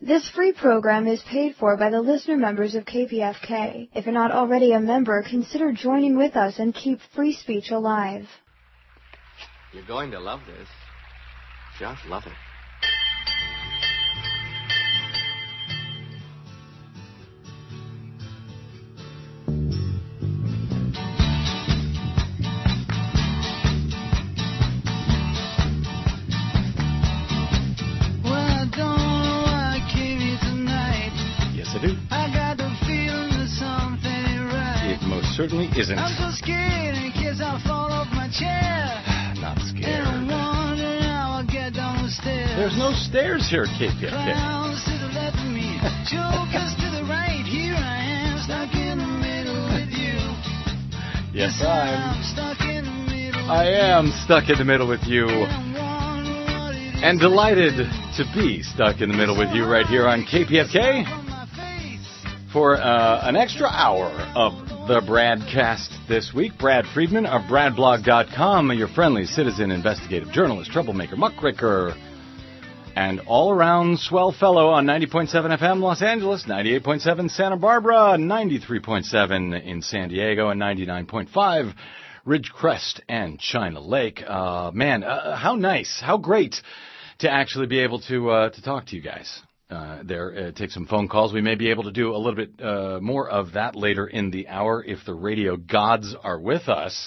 This free program is paid for by the listener members of KPFK. If you're not already a member, consider joining with us and keep free speech alive. You're going to love this. Just love it. Certainly isn't. I'm so scared in case I fall off my chair. Not scared. And I'm wondering how I'll get down the stairs. There's no stairs here at KPFK. Clowns to the left of me, jokers to the right. Here I am, stuck in the middle with you. Yes, I'm stuck in the middle. I am stuck in the middle with you. And delighted to be stuck in the middle with you right here on KPFK for an extra hour of the Bradcast this week. Brad Friedman of BradBlog.com, your friendly citizen, investigative journalist, troublemaker, muckraker, and all-around swell fellow on 90.7 FM Los Angeles, 98.7 Santa Barbara, 93.7 in San Diego, and 99.5 Ridgecrest and China Lake. How nice, how great to actually be able to talk to you guys. Take some phone calls. We may be able to do a little bit more of that later in the hour if the radio gods are with us,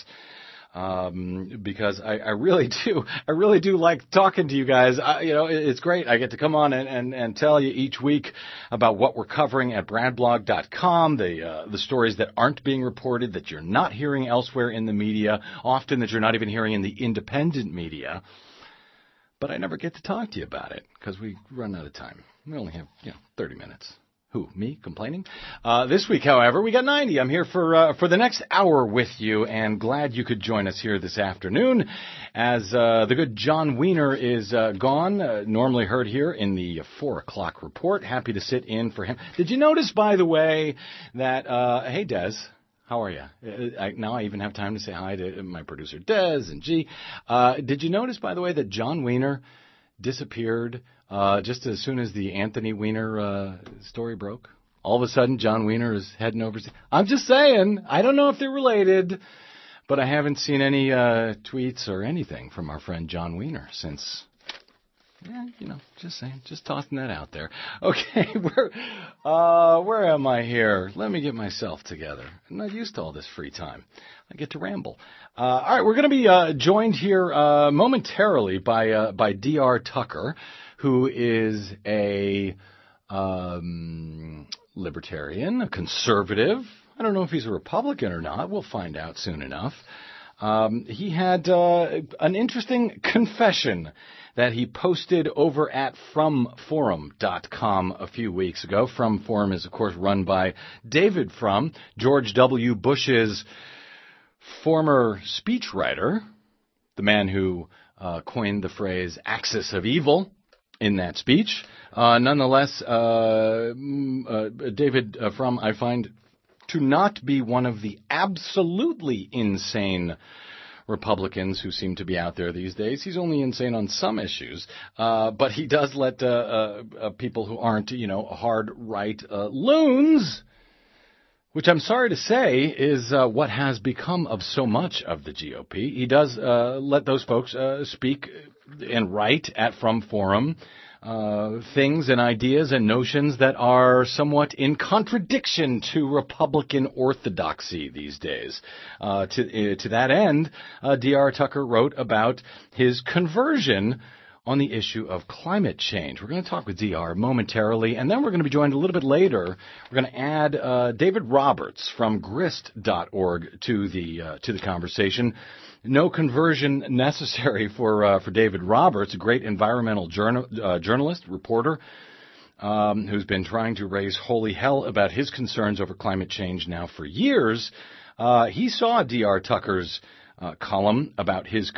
because I really do like talking to you guys. It's great. I get to come on and tell you each week about what we're covering at BradBlog.com, the stories that aren't being reported, that you're not hearing elsewhere in the media, often that you're not even hearing in the independent media. But I never get to talk to you about it because we run out of time. We only have 30 minutes. Who, me, complaining? This week, however, we got 90. I'm here for the next hour with you, and glad you could join us here this afternoon as the good John Wiener is gone, normally heard here in the 4 o'clock report. Happy to sit in for him. Did you notice, by the way, that, hey, Des, how are you? Now I even have time to say hi to my producer, Des, and G. Did you notice, by the way, that John Wiener disappeared just as soon as the Anthony Weiner story broke? All of a sudden, John Wiener is heading overseas. I'm just saying, I don't know if they're related, but I haven't seen any tweets or anything from our friend John Wiener since. Yeah, just saying, just tossing that out there. Okay, where am I here? Let me get myself together. I'm not used to all this free time. I get to ramble. All right, we're going to be joined here momentarily by D.R. Tucker, who is a libertarian, a conservative. I don't know if he's a Republican or not. We'll find out soon enough. He had an interesting confession that he posted over at FromForum.com a few weeks ago. From Forum is, of course, run by David Frum, George W. Bush's former speechwriter, the man who coined the phrase axis of evil in that speech. Nonetheless, David Frum, I find to not be one of the absolutely insane Republicans who seem to be out there these days. He's only insane on some issues, but he does let people who aren't, hard right loons, which I'm sorry to say is what has become of so much of the GOP. He does let those folks speak and write at From Forum things and ideas and notions that are somewhat in contradiction to Republican orthodoxy these days. To that end, D.R. Tucker wrote about his conversion on the issue of climate change. We're going to talk with D.R. momentarily, and then we're going to be joined a little bit later. We're going to add David Roberts from grist.org to the conversation. No conversion necessary for David Roberts, a great environmental journalist, reporter, who's been trying to raise holy hell about his concerns over climate change now for years. He saw D.R. Tucker's column about his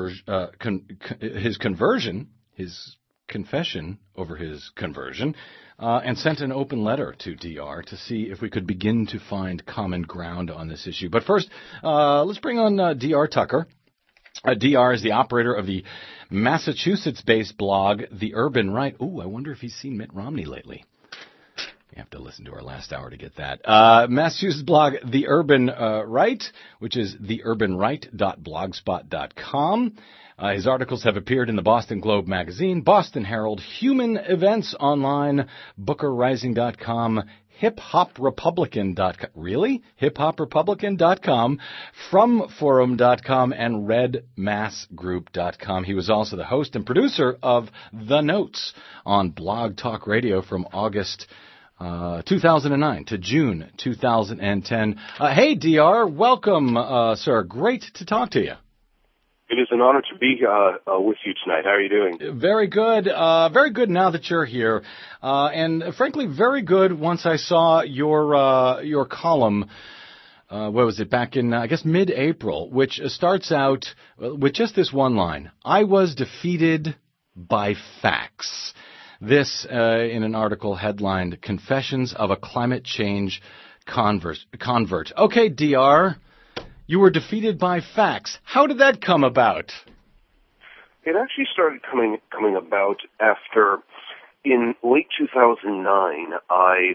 confession over his conversion, and sent an open letter to D.R. to see if we could begin to find common ground on this issue. But first, let's bring on D.R. Tucker. DR is the operator of the Massachusetts-based blog, The Urban Right. Ooh, I wonder if he's seen Mitt Romney lately. You have to listen to our last hour to get that. Massachusetts blog, The Urban Right, which is theurbanright.blogspot.com. His articles have appeared in the Boston Globe magazine, Boston Herald, Human Events Online, BookerRising.com, HipHopRepublican.com. Really? HipHopRepublican.com, FromForum.com, and RedMassGroup.com. He was also the host and producer of The Notes on Blog Talk Radio from August 2009 to June 2010. Hey, DR, welcome, sir. Great to talk to you. It is an honor to be with you tonight. How are you doing? Very good. Very good now that you're here. And frankly, very good once I saw your column, what was it, back in, I guess, mid-April, which starts out with just this one line. I was defeated by facts. This in an article headlined, Confessions of a Climate Change Convert. Okay, DR. You were defeated by facts. How did that come about? It actually started coming about after, in late 2009, I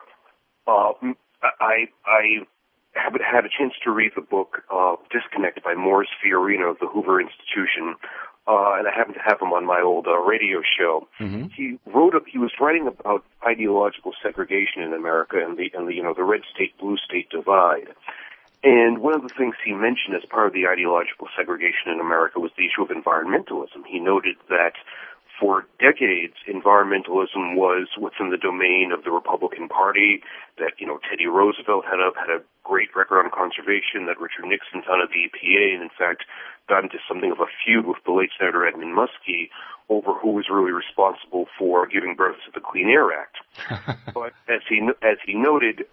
had a chance to read the book Disconnect by Morris Fiorina of the Hoover Institution, and I happened to have him on my old radio show. Mm-hmm. He was writing about ideological segregation in America and the red state blue state divide. And one of the things he mentioned as part of the ideological segregation in America was the issue of environmentalism. He noted that for decades, environmentalism was within the domain of the Republican Party, that, Teddy Roosevelt had a great record on conservation, that Richard Nixon founded the EPA, and in fact got into something of a feud with the late Senator Edmund Muskie over who was really responsible for giving birth to the Clean Air Act. But as he noted,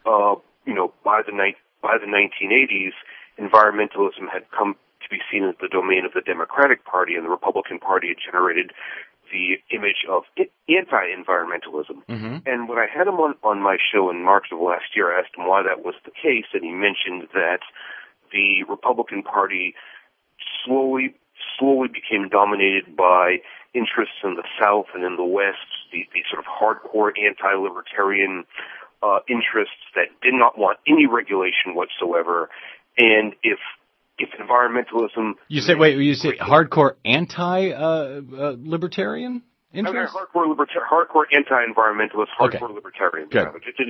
by the 1980s, environmentalism had come to be seen as the domain of the Democratic Party, and the Republican Party had generated the image of anti-environmentalism. Mm-hmm. And when I had him on my show in March of last year, I asked him why that was the case, and he mentioned that the Republican Party slowly became dominated by interests in the South and in the West, the sort of hardcore anti-libertarian interests that did not want any regulation whatsoever, and if environmentalism... You say hardcore anti-libertarian interests? Hardcore anti-environmentalist, hardcore libertarian. Good.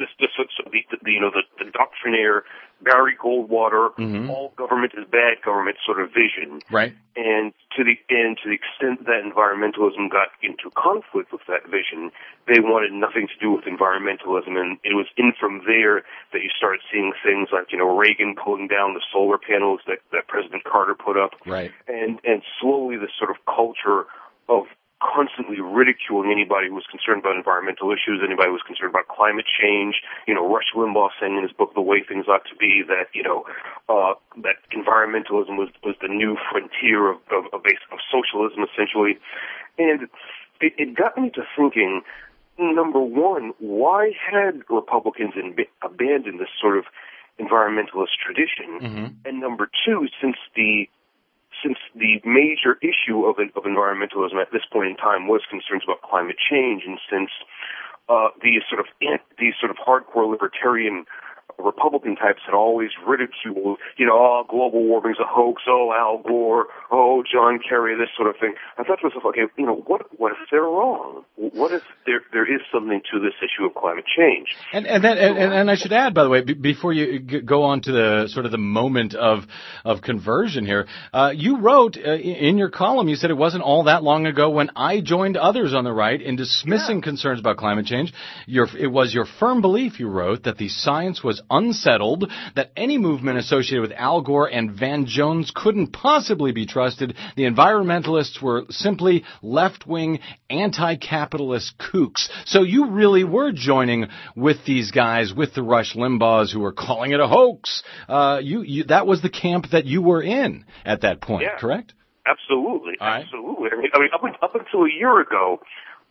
The doctrinaire Barry Goldwater, mm-hmm. all government is bad, government sort of vision. Right. And to the extent that environmentalism got into conflict with that vision, they wanted nothing to do with environmentalism, and it was from there that you started seeing things like, Reagan pulling down the solar panels that President Carter put up. Right. And slowly this sort of culture of constantly ridiculing anybody who was concerned about environmental issues, anybody who was concerned about climate change. Rush Limbaugh saying in his book, The Way Things Ought to Be, that, that environmentalism was the new frontier of socialism, essentially. And it got me to thinking, number one, why had Republicans abandoned this sort of environmentalist tradition? Mm-hmm. And number two, since the major issue of environmentalism at this point in time was concerns about climate change, and since these sort of hardcore libertarian Republican types had always ridiculed, global warming's a hoax, Al Gore, John Kerry, this sort of thing. I thought to myself, okay, what if they're wrong? What if there is something to this issue of climate change? And I should add, by the way, before you go on to the sort of the moment of conversion here, you wrote in your column, you said it wasn't all that long ago when I joined others on the right in dismissing concerns about climate change. It was your firm belief, you wrote, that the science was unsettled, that any movement associated with Al Gore and Van Jones couldn't possibly be trusted. The environmentalists were simply left-wing, anti-capitalist kooks. So you really were joining with these guys, with the Rush Limbaughs who were calling it a hoax. That was the camp that you were in at that point, correct? Absolutely, All right. absolutely. I mean, up until a year ago,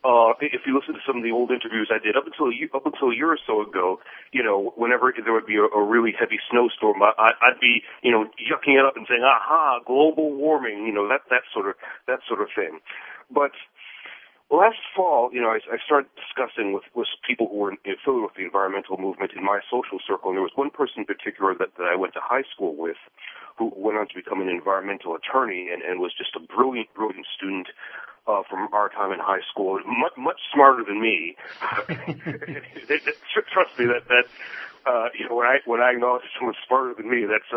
if you listen to some of the old interviews I did up until a year or so ago, whenever there would be a really heavy snowstorm, I'd be, yucking it up and saying, "Aha, global warming," that sort of thing. But last fall, I started discussing with people who were affiliated with the environmental movement in my social circle, and there was one person in particular that I went to high school with, who went on to become an environmental attorney and was just a brilliant student from our time in high school, much smarter than me. Trust me, when I acknowledge someone smarter than me, that's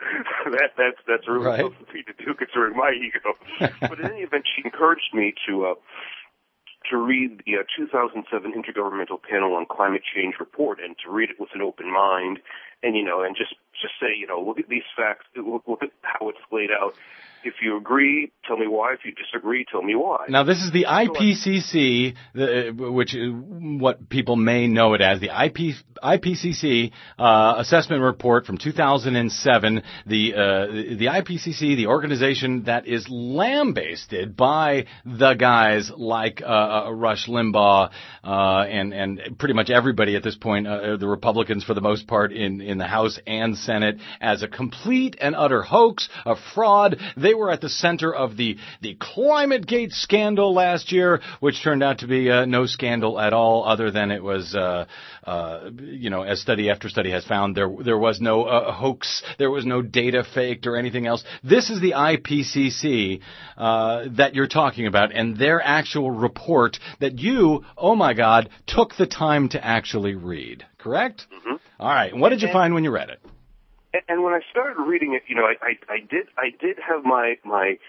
really right. tough for me to do, considering my ego. But in any event, she encouraged me to read the 2007 Intergovernmental Panel on Climate Change report, and to read it with an open mind, and just say, look at these facts, look at how it's laid out. If you agree, tell me why. If you disagree, tell me why. Now, this is the IPCC, which is what people may know it as, the IPCC assessment report from 2007. The IPCC, the organization that is lambasted by the guys like Rush Limbaugh and pretty much everybody at this point, the Republicans for the most part in the House and Senate, as a complete and utter hoax, a fraud. They were at the center of the ClimateGate scandal last year, which turned out to be no scandal at all, other than it was, as study after study has found, there was no hoax, there was no data faked or anything else. This is the IPCC that you're talking about, and their actual report that you, oh my God, took the time to actually read, correct? Mm-hmm. All right. And what did you find when you read it? And when I started reading it, I did have my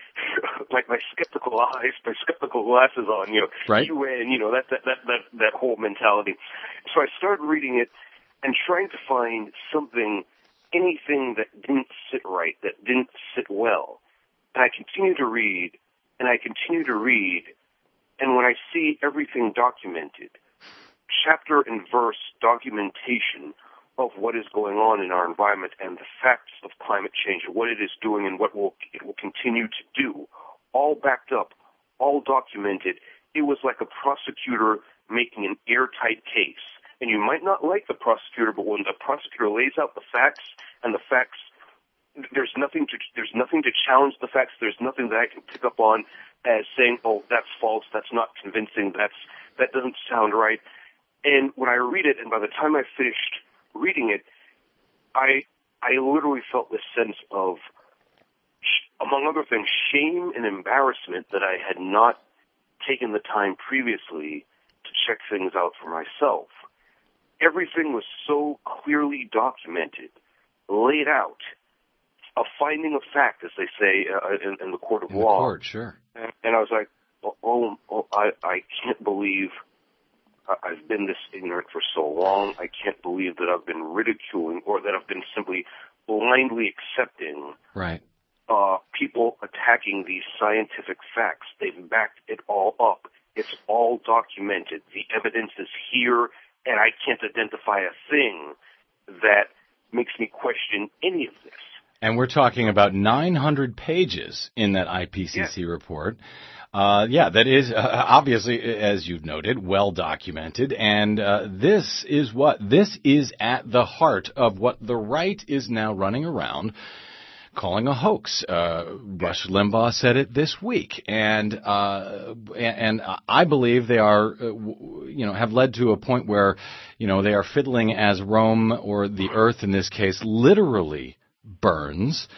skeptical eyes, my skeptical glasses on, right. UN, that whole mentality. So I started reading it and trying to find anything that didn't sit right, that didn't sit well. And I continue to read, and and when I see everything documented, chapter and verse documentation of what is going on in our environment and the facts of climate change and what it is doing and what it will continue to do, all backed up, all documented. It was like a prosecutor making an airtight case. And you might not like the prosecutor, but when the prosecutor lays out the facts, and the facts, there's nothing to challenge the facts. There's nothing that I can pick up on as saying, "Oh, that's false. That's not convincing. That doesn't sound right." And when I read it, and by the time I finished reading it, I literally felt this sense of, among other things, shame and embarrassment that I had not taken the time previously to check things out for myself. Everything was so clearly documented, laid out, a finding of fact, as they say in the court of law. The court, sure. And I was like, I can't believe I've been this ignorant for so long. I can't believe that I've been ridiculing, or that I've been simply blindly accepting right. People attacking these scientific facts. They've backed it all up. It's all documented. The evidence is here, and I can't identify a thing that makes me question any of this. And we're talking about 900 pages in that IPCC report. That is obviously, as you've noted, well documented. And this is at the heart of what the right is now running around calling a hoax. Rush Limbaugh said it this week, and I believe they are, have led to a point where, they are fiddling as Rome, or the earth in this case, literally burns.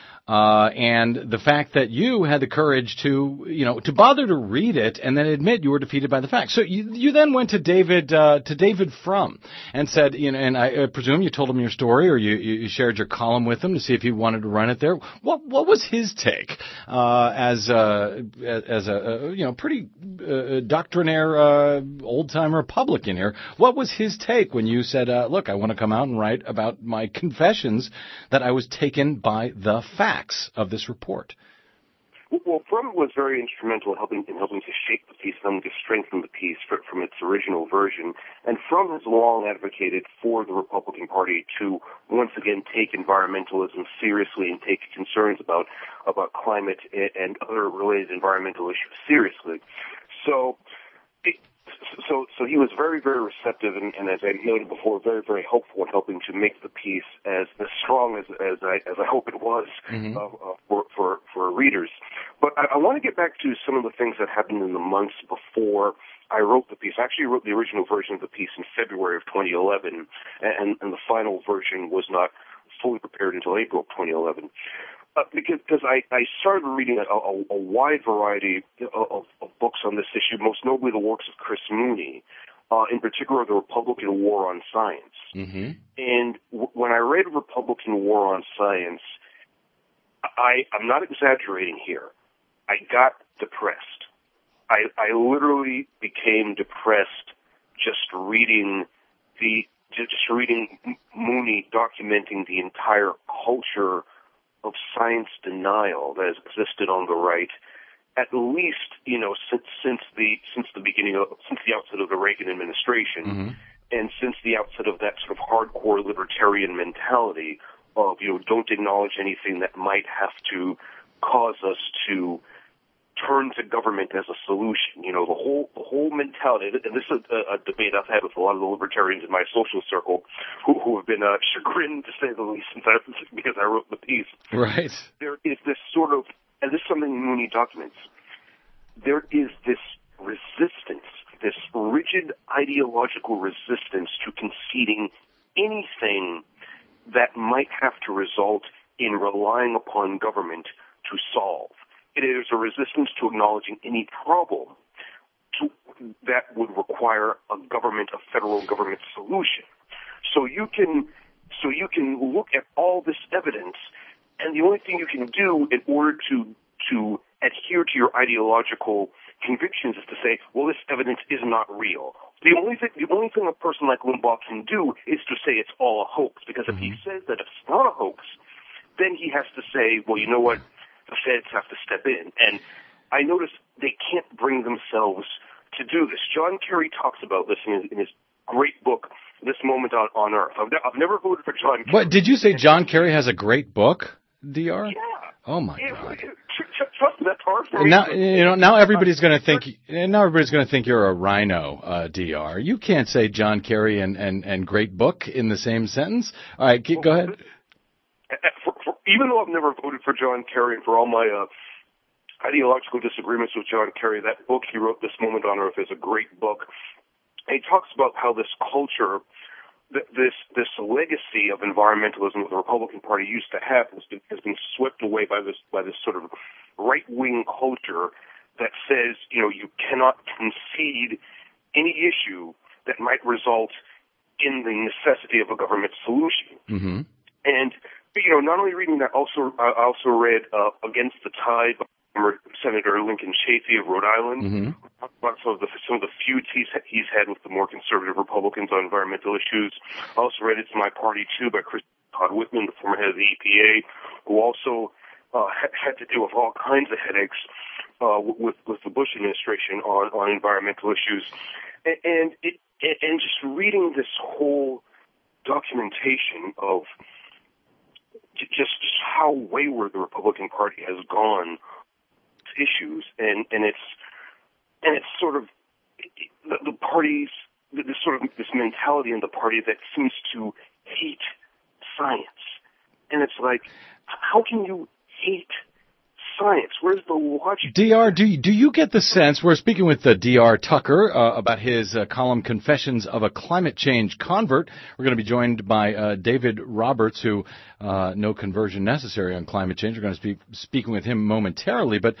And the fact that you had the courage to bother to read it and then admit you were defeated by the facts. So you then went to David Frum and said, and I presume you told him your story, or you shared your column with him to see if he wanted to run it there. What was his take, as a pretty doctrinaire, old-time Republican here? What was his take when you said, look, I want to come out and write about my confessions that I was taken by the facts of this report? Well, Frum was very instrumental in helping to shape the piece, helping to strengthen the piece from its original version. And Frum has long advocated for the Republican Party to once again take environmentalism seriously and take concerns about climate and other related environmental issues seriously. So So he was very, very receptive, and as I noted before, very, very helpful in helping to make the piece as strong as I hope it was for readers. But I want to get back to some of the things that happened in the months before I wrote the piece. I actually wrote the original version of the piece in February of 2011, and the final version was not fully prepared until April of 2011. Because I started reading a wide variety of books on this issue, most notably the works of Chris Mooney, in particular The Republican War on Science. Mm-hmm. And when I read Republican War on Science, I'm not exaggerating here, I got depressed. I literally became depressed just reading Mooney documenting the entire culture of science denial that has existed on the right, at least, since the outset of the Reagan administration, and since the outset of that sort of hardcore libertarian mentality of, don't acknowledge anything that might have to cause us to turn to government as a solution. The whole mentality, and this is a debate I've had with a lot of the libertarians in my social circle who have been chagrined, to say the least, because I wrote the piece. Right. There is this sort of, and this is something Mooney documents, there is this resistance, this rigid ideological resistance to conceding anything that might have to result in relying upon government to solve. It is a resistance to acknowledging any problem that would require a federal government solution. So you can look at all this evidence, and the only thing you can do in order to adhere to your ideological convictions is to say, well, this evidence is not real. The only thing a person like Limbaugh can do is to say it's all a hoax, because if he says that it's not a hoax, then he has to say, well, you know what? The feds have to step in. And I notice they can't bring themselves to do this. John Kerry talks about this in his great book, This Moment on Earth. I've never voted for John Kerry. What, did you say John Kerry has a great book, DR? Yeah. Oh, my God. Trust me, that's hard for me. Now everybody's going to think you're a rhino, DR. You can't say John Kerry and great book in the same sentence. All right, go ahead. Even though I've never voted for John Kerry, and for all my ideological disagreements with John Kerry, that book he wrote, This Moment on Earth, is a great book. And he talks about how this culture, this legacy of environmentalism that the Republican Party used to have has been swept away by this sort of right-wing culture that says, you cannot concede any issue that might result in the necessity of a government solution. Mm-hmm. And not only reading that, I also read Against the Tide by Senator Lincoln Chafee of Rhode Island. About some of the feuds he's had with the more conservative Republicans on environmental issues. I also read It's My Party Too by Chris Todd Whitman, the former head of the EPA, who also had to deal with all kinds of headaches with the Bush administration on environmental issues. And just reading this whole documentation of just how wayward the Republican Party has gone to issues, and it's sort of the party's this mentality in the party that seems to hate science, and it's like, how can you hate science? Where's the logic? DR, do you get the sense, we're speaking with DR Tucker about his column Confessions of a Climate Change Convert. We're going to be joined by David Roberts, who no conversion necessary on climate change. We're going to be speaking with him momentarily. But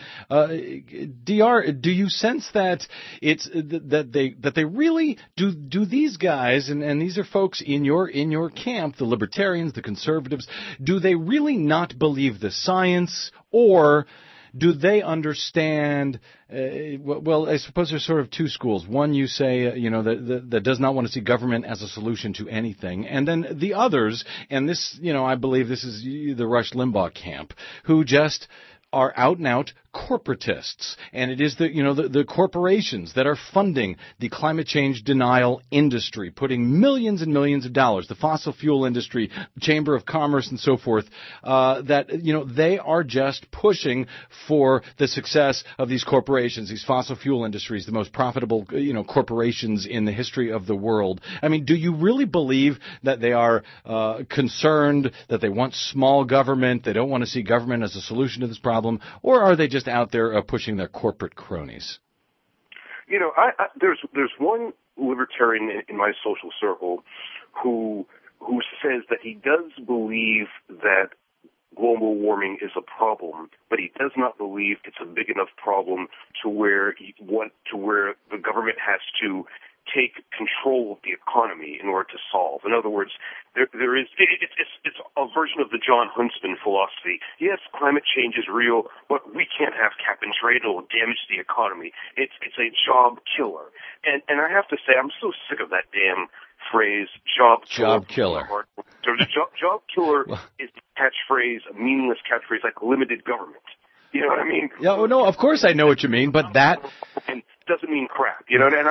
DR, do you sense that it's that they really do these guys, and these are folks in your camp, the libertarians, the conservatives, do they really not believe the science? Or do they understand, well, I suppose there's sort of two schools. One, you say, that does not want to see government as a solution to anything. And then the others, and this, I believe this is the Rush Limbaugh camp, who just are out and out corporatists, and it is the corporations that are funding the climate change denial industry, putting millions and millions of dollars, the fossil fuel industry, Chamber of Commerce, and so forth, that they are just pushing for the success of these corporations, these fossil fuel industries, the most profitable corporations in the history of the world. I mean, do you really believe that they are concerned, that they want small government, they don't want to see government as a solution to this problem, or are they just out there pushing their corporate cronies? There's one libertarian in my social circle who says that he does believe that global warming is a problem, but he does not believe it's a big enough problem to where the government has to take control of the economy in order to solve. In other words, it's a version of the John Huntsman philosophy. Yes, climate change is real, but we can't have cap and trade; it'll damage the economy. It's a job killer, and I have to say, I'm so sick of that damn phrase, job killer. So the job killer is a catchphrase, a meaningless catchphrase like limited government. You know what I mean? Yeah, well, no, of course I know what you mean, but that doesn't mean crap. You know, and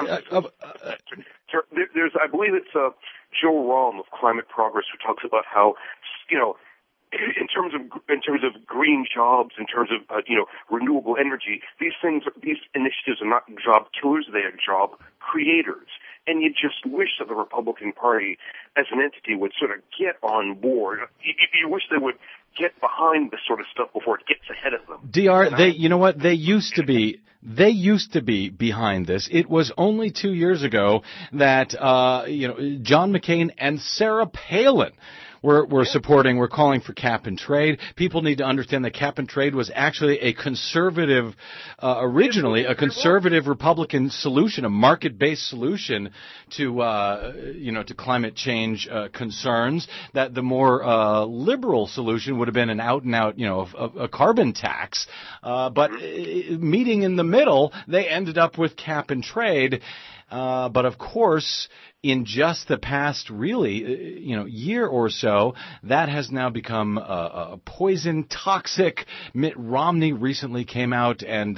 I believe it's Joe Romm of Climate Progress who talks about how, in terms of green jobs, in terms of renewable energy, these initiatives are not job killers; they are job creators. And you just wish that the Republican Party, as an entity, would sort of get on board. You wish they would get behind this sort of stuff before it gets ahead of them. DR, they used to be. They used to be behind this. It was only 2 years ago that John McCain and Sarah Palin were calling for cap and trade. People need to understand that cap and trade was actually a conservative, originally a conservative Republican solution, a market-based solution to climate change concerns. That the more liberal solution would have been an out-and-out, a carbon tax. But meeting in the middle, they ended up with cap and trade. But of course, in just the past, year or so, that has now become a poison, toxic. Mitt Romney recently came out and,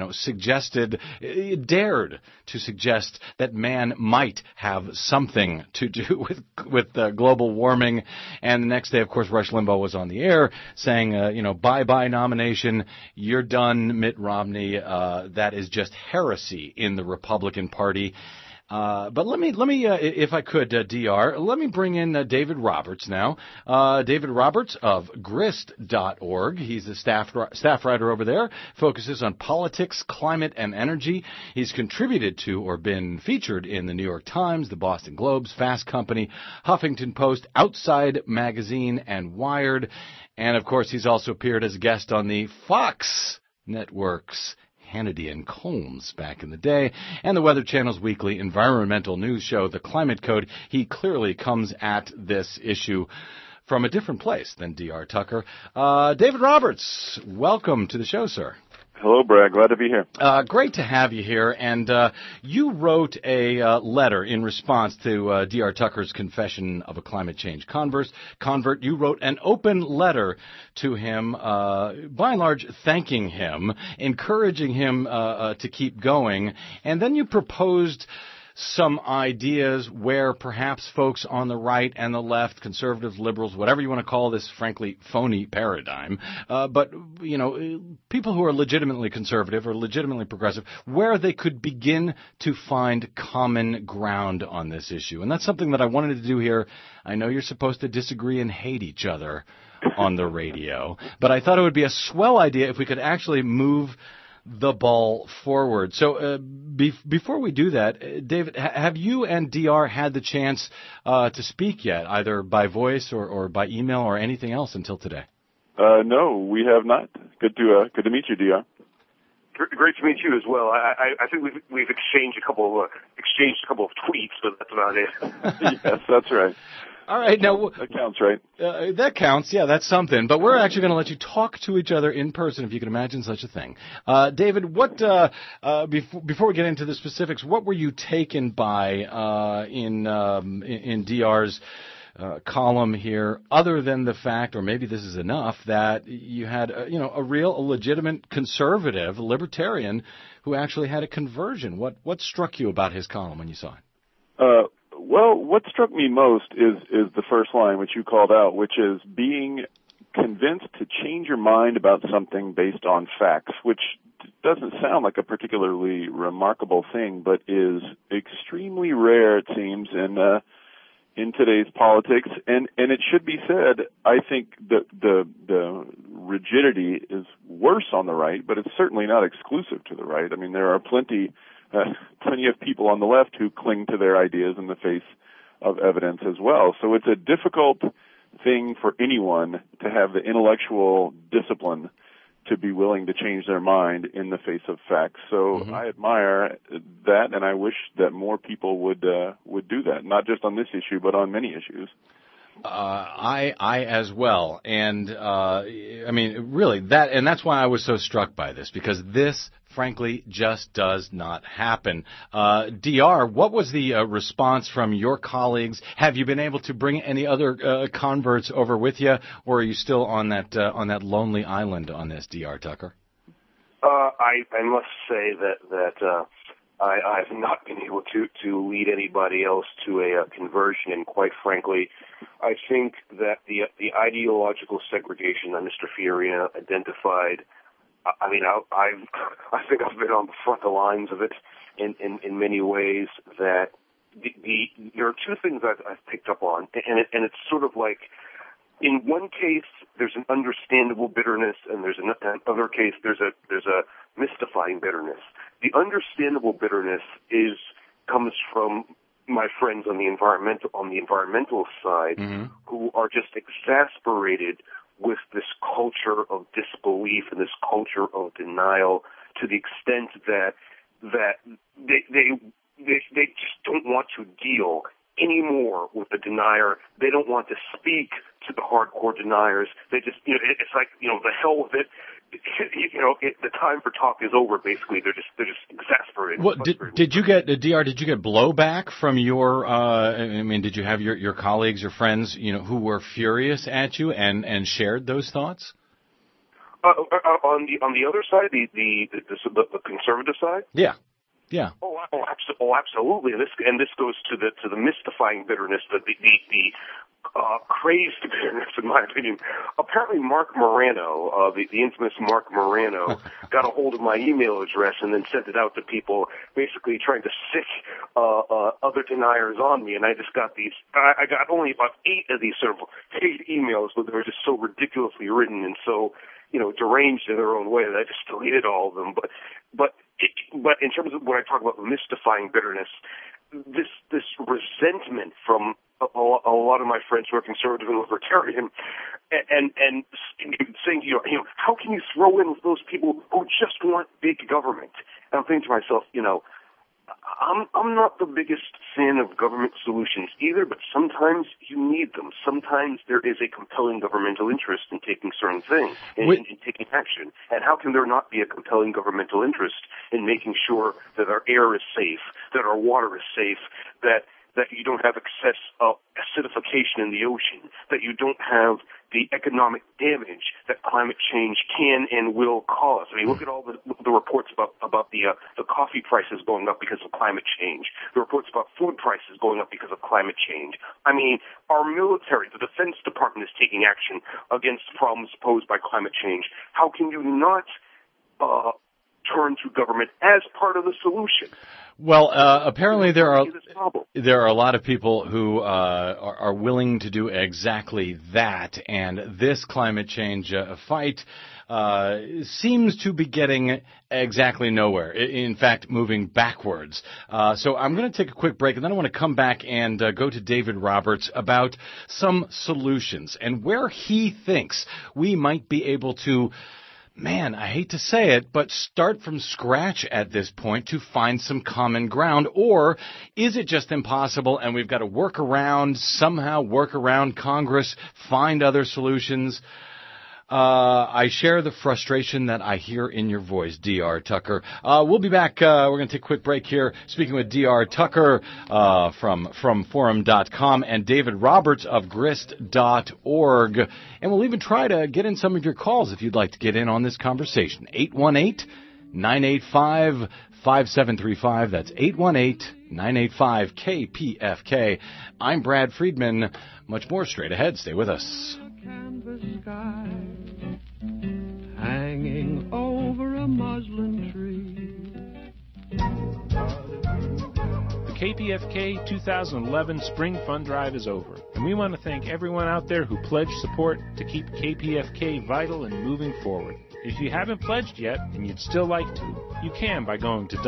dared to suggest that man might have something to do with global warming. And the next day, of course, Rush Limbaugh was on the air saying, bye-bye nomination. You're done, Mitt Romney. That is just heresy in the Republican Party. But let me, if I could, DR, let me bring in David Roberts now. David Roberts of Grist.org. He's the staff writer over there. Focuses on politics, climate, and energy. He's contributed to or been featured in the New York Times, the Boston Globe's Fast Company, Huffington Post, Outside Magazine, and Wired. And of course, he's also appeared as a guest on the Fox Network's Hannity and Colmes back in the day, and the Weather Channel's weekly environmental news show, The Climate Code. He clearly comes at this issue from a different place than D.R. Tucker. David Roberts, welcome to the show, sir. Hello, Brad. Glad to be here. Great to have you here. And you wrote a letter in response to D.R. Tucker's confession of a climate change convert. You wrote an open letter to him, by and large, thanking him, encouraging him to keep going. And then you proposed some ideas where perhaps folks on the right and the left, conservatives, liberals, whatever you want to call this, frankly, phony paradigm, but, people who are legitimately conservative or legitimately progressive, where they could begin to find common ground on this issue. And that's something that I wanted to do here. I know you're supposed to disagree and hate each other on the radio, but I thought it would be a swell idea if we could actually move the ball forward. So before we do that, David, have you and DR had the chance to speak yet, either by voice or by email or anything else until today? No, we have not. Good to meet you, DR. Great to meet you as well. I think we've exchanged a couple of tweets, but that's about it. Yes, that's right. All right, now that counts, right? That counts, yeah, that's something. But we're actually going to let you talk to each other in person, if you can imagine such a thing. David, what before we get into the specifics, what were you taken by in DR's column here, other than the fact, or maybe this is enough, that you had a legitimate conservative, libertarian, who actually had a conversion. What struck you about his column when you saw it? Well, what struck me most is the first line, which you called out, which is being convinced to change your mind about something based on facts, which doesn't sound like a particularly remarkable thing, but is extremely rare, it seems, in today's politics. And it should be said, I think the rigidity is worse on the right, but it's certainly not exclusive to the right. I mean, there are plenty of people on the left who cling to their ideas in the face of evidence as well. So it's a difficult thing for anyone to have the intellectual discipline to be willing to change their mind in the face of facts. So I admire that, and I wish that more people would do that, not just on this issue, but on many issues. I as well, and I mean, really, that's why I was so struck by this, because this, frankly, just does not happen. DR, what was the response from your colleagues? Have you been able to bring any other converts over with you, or are you still on that lonely island on this, DR Tucker? I must say that I've not been able to lead anybody else to a conversion, and quite frankly, I think that the ideological segregation that Mr. Fiorina identified, I mean, I think I've been on the front lines of it in many ways. That there are two things I've picked up on, and it's sort of like, in one case there's an understandable bitterness, and there's another case there's a mystifying bitterness. The understandable bitterness comes from my friends on the environmental side, who are just exasperated with this culture of disbelief and this culture of denial, to the extent that they just don't want to deal anymore with the denier. They don't want to speak to the hardcore deniers. They just, it's like, the hell with it. The time for talk is over. Basically, they're just exasperated. Well, did you get DR? Did you get blowback from your? Did you have your colleagues, your friends, who were furious at you and shared those thoughts? On the other side, the conservative side. Yeah. Oh, absolutely. This goes to the mystifying bitterness, the crazed bitterness, in my opinion. Apparently, Mark Morano, the infamous Mark Morano, got a hold of my email address and then sent it out to people, basically trying to sick other deniers on me. And I just got these. I got only about 8 of these sort of hate emails, but they were just so ridiculously written and so deranged in their own way that I just deleted all of them. But in terms of when I talk about mystifying bitterness, this resentment from a lot of my friends who are conservative and libertarian, and saying, how can you throw in those people who just want big government? And I'm thinking to myself, I'm not the biggest fan of government solutions either, but sometimes you need them. Sometimes there is a compelling governmental interest in taking certain things, in taking action. And how can there not be a compelling governmental interest in making sure that our air is safe, that our water is safe, that you don't have excess acidification in the ocean, that you don't have the economic damage that climate change can and will cause? I mean, look at all the reports about the coffee prices going up because of climate change, the reports about food prices going up because of climate change. I mean, our military, the Defense Department, is taking action against problems posed by climate change. How can you not turn to government as part of the solution? Well, apparently there are a lot of people who are willing to do exactly that, and this climate change fight seems to be getting exactly nowhere. In fact, moving backwards. So I'm going to take a quick break, and then I want to come back and go to David Roberts about some solutions and where he thinks we might be able to, man, I hate to say it, but start from scratch at this point to find some common ground. Or is it just impossible and we've got to work around Congress, find other solutions? I share the frustration that I hear in your voice, D.R. Tucker. We'll be back. We're going to take a quick break here, speaking with D.R. Tucker from Forum.com and David Roberts of Grist.org. And we'll even try to get in some of your calls if you'd like to get in on this conversation. 818-985-5735. That's 818-985-KPFK. I'm Brad Friedman. Much more straight ahead. Stay with us. Canvas sky hanging over a muslin tree. The KPFK 2011 Spring Fund Drive is over, and we want to thank everyone out there who pledged support to keep KPFK vital and moving forward. If you haven't pledged yet and you'd still like to, you can by going to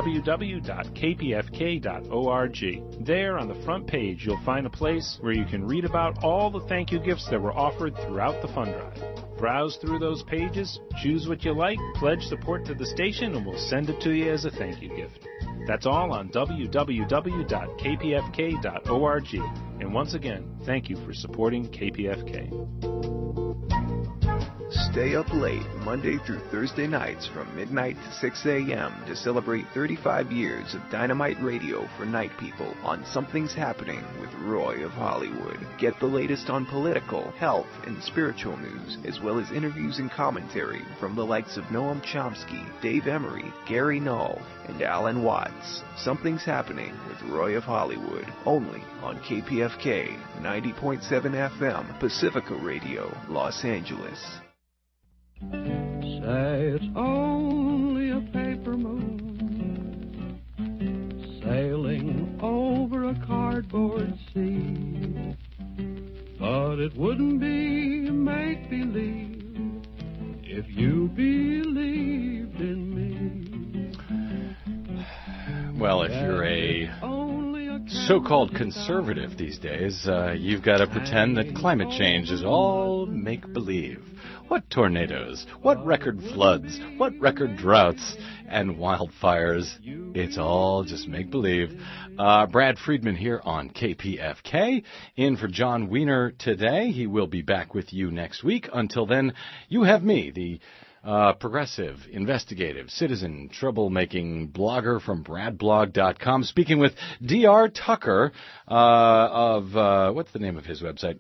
www.kpfk.org. There on the front page you'll find a place where you can read about all the thank you gifts that were offered throughout the fund drive. Browse through those pages, choose what you like, pledge support to the station, and we'll send it to you as a thank you gift. That's all on www.kpfk.org. And once again, thank you for supporting KPFK. Stay up late Monday through Thursday nights from midnight to 6 a.m. to celebrate 35 years of Dynamite Radio for night people on Something's Happening with Roy of Hollywood. Get the latest on political, health, and spiritual news, as well as interviews and commentary from the likes of Noam Chomsky, Dave Emery, Gary Null, and Alan Watts. Something's Happening with Roy of Hollywood, only on KPFK 90.7 FM, Pacifica Radio, Los Angeles. Say it's only a paper moon sailing over a cardboard sea, but it wouldn't be make-believe if you believed in me. Well, if you're a so-called conservative these days, you've got to pretend that climate change is all make-believe. What tornadoes, what record floods, what record droughts and wildfires. It's all just make-believe. Brad Friedman here on KPFK, in for John Wiener today. He will be back with you next week. Until then, you have me, the progressive, investigative, citizen, troublemaking blogger from bradblog.com, speaking with D.R. Tucker of, what's the name of his website?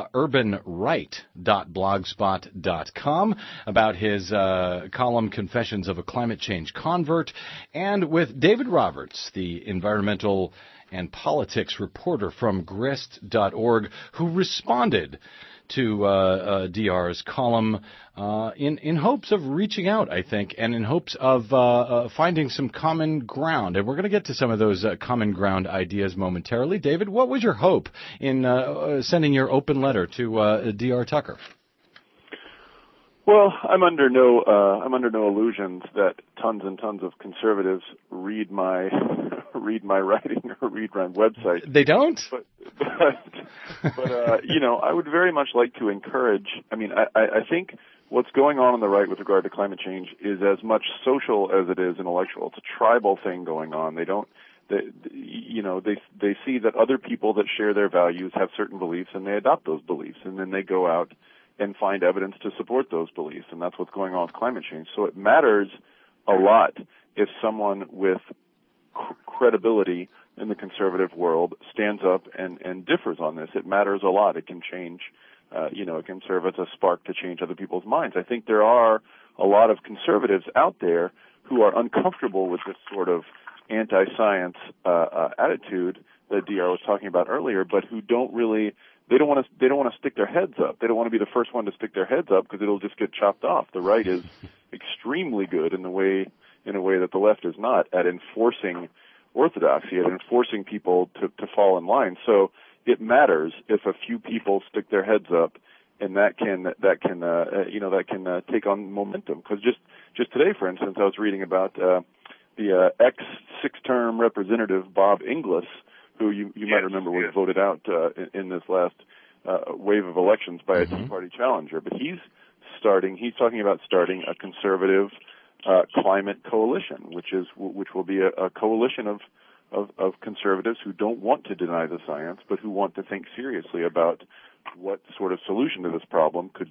theurbanright.blogspot.com, about his column Confessions of a Climate Change Convert, and with David Roberts, the environmental and politics reporter from grist.org, who responded to DR's column in hopes of reaching out, I think, and in hopes of finding some common ground. And we're going to get to some of those common ground ideas momentarily. David, what was your hope in sending your open letter to DR Tucker? Well, I'm under no illusions that tons and tons of conservatives read my writing or read my website. They don't? But you know, I would very much like to encourage. I mean, I think what's going on the right with regard to climate change is as much social as it is intellectual. It's a tribal thing going on. They see that other people that share their values have certain beliefs, and they adopt those beliefs, and then they go out and find evidence to support those beliefs, and that's what's going on with climate change. So it matters a lot if someone with credibility in the conservative world stands up and differs on this. It matters a lot. It can change, it can serve as a spark to change other people's minds. I think there are a lot of conservatives out there who are uncomfortable with this sort of anti-science attitude that DR was talking about earlier, but who don't want to stick their heads up. They don't want to be the first one to stick their heads up because it'll just get chopped off. The right is extremely good in a way that the left is not at enforcing orthodoxy, at enforcing people to fall in line. So it matters if a few people stick their heads up, and that can take on momentum. Because just today, for instance, I was reading about the ex-six-term representative Bob Inglis, who you might remember was voted out in this last wave of elections by a Tea Party challenger. But he's talking about starting a conservative climate coalition, which will be a coalition of conservatives who don't want to deny the science, but who want to think seriously about what sort of solution to this problem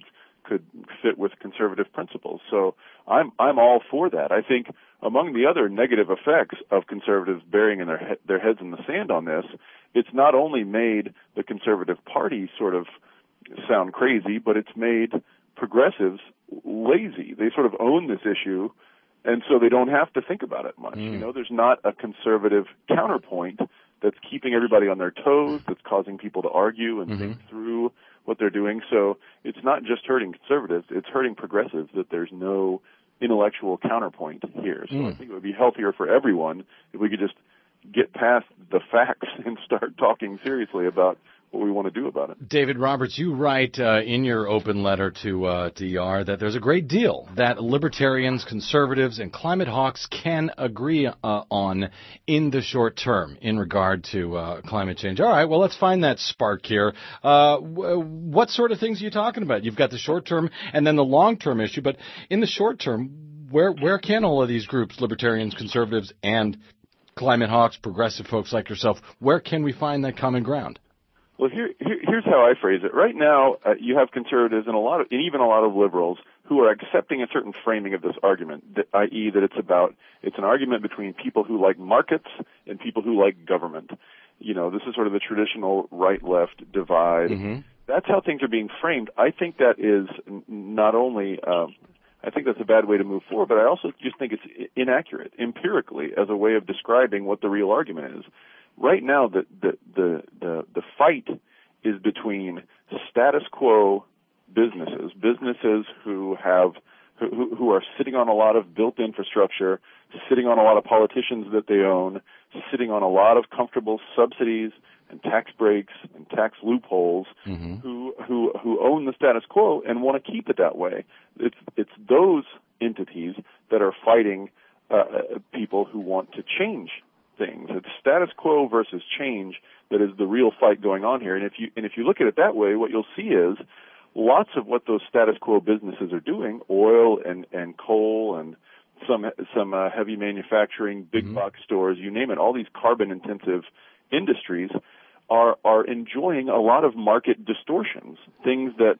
fit with conservative principles. So I'm all for that. I think among the other negative effects of conservatives burying their heads in the sand on this, it's not only made the Conservative Party sort of sound crazy, but it's made progressives lazy. They sort of own this issue, and so they don't have to think about it much. You know, there's not a conservative counterpoint that's keeping everybody on their toes, that's causing people to argue and think through what they're doing. So it's not just hurting conservatives, it's hurting progressives that there's no intellectual counterpoint here. So I think it would be healthier for everyone if we could just get past the facts and start talking seriously about what we want to do about it. David Roberts, you write in your open letter to DR that there's a great deal that libertarians, conservatives, and climate hawks can agree on in the short term in regard to climate change. All right, well, let's find that spark here. What sort of things are you talking about? You've got the short term and then the long term issue, but in the short term, where can all of these groups, libertarians, conservatives, and climate hawks, progressive folks like yourself, where can we find that common ground? Well, here's how I phrase it. Right now, you have conservatives and even a lot of liberals who are accepting a certain framing of this argument, i.e. that it's an argument between people who like markets and people who like government. You know, this is sort of the traditional right-left divide. That's how things are being framed. I think that is not only I think that's a bad way to move forward, but I also just think it's inaccurate empirically as a way of describing what the real argument is. Right now, the fight is between status quo businesses who are sitting on a lot of built infrastructure, sitting on a lot of politicians that they own, sitting on a lot of comfortable subsidies and tax breaks and tax loopholes, who own the status quo and want to keep it that way. It's those entities that are fighting people who want to change things. It's status quo versus change that is the real fight going on here. And if you look at it that way, what you'll see is lots of what those status quo businesses are doing, oil and coal and some heavy manufacturing, big box stores, you name it, all these carbon intensive industries are enjoying a lot of market distortions, things that